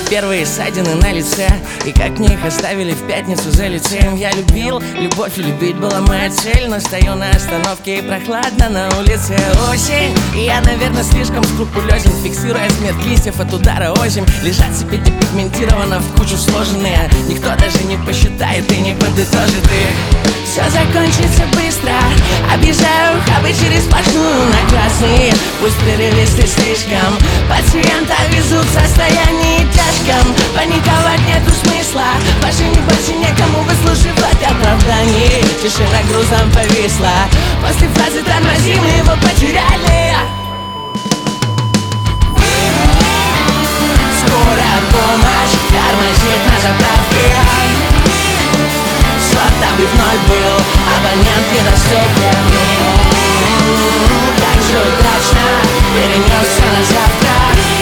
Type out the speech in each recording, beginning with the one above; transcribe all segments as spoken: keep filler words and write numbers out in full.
Первые ссадины на лице, и как мне их оставили в пятницу за лицеем. Я любил, любовь и любить была моя цель, но стою на остановке и прохладно на улице. Осень, и я, наверное, слишком скрупулезен, фиксируя смерть листьев от удара озимь. Лежат себе депигментированно в кучу сложенные, никто даже не посчитает и не подытожит их. Все закончится быстро, объезжаю хабы через сплошную на красный. Пусть прерывисты слишком, пациента везут в состоянии тяжком. Паниковать нету смысла, машине больше некому выслушивать оправданий. Тишина грузом повисла, после фразы «тормозим» его потеряли. Скорая помощь тормозит на заправке. Сотовый вновь был, абонент недоступен. Так же удачно перенесся на завтра.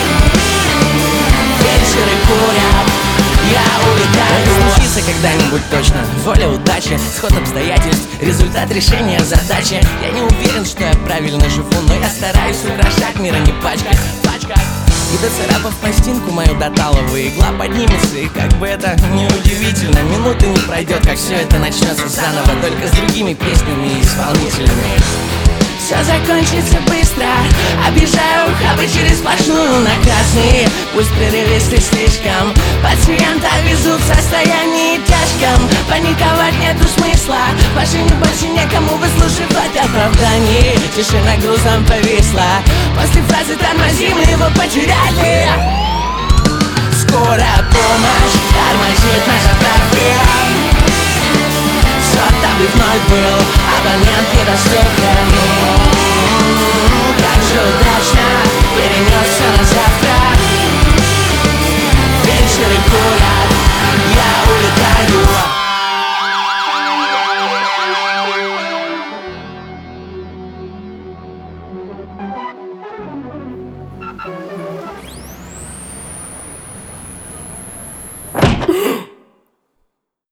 Фельдшеры курят, я улетаю. Случится когда-нибудь точно, воля, удачи, сход обстоятельств, результат решения задачи. Я не уверен, что я правильно живу, но я стараюсь украшать мир, а не пачкать. И доцарапав пластинку мою до талого, игла поднимется, и как бы это неудивительно, минуты не пройдет, как все это начнется заново, только с другими песнями и исполнителями. Все закончится быстро, объезжаю хабы через сплошную на красный. Пусть прерывисты слишком, пациента везут в состоянии тяжком. Паниковать нету смысла, в машине больше некому выслушивать оправданий. Тишина грузом повисла, после фразы «тормозим» его потеряли. Скорая помощь тормозит на заправке. Сотовый вновь был, абонент недоступен.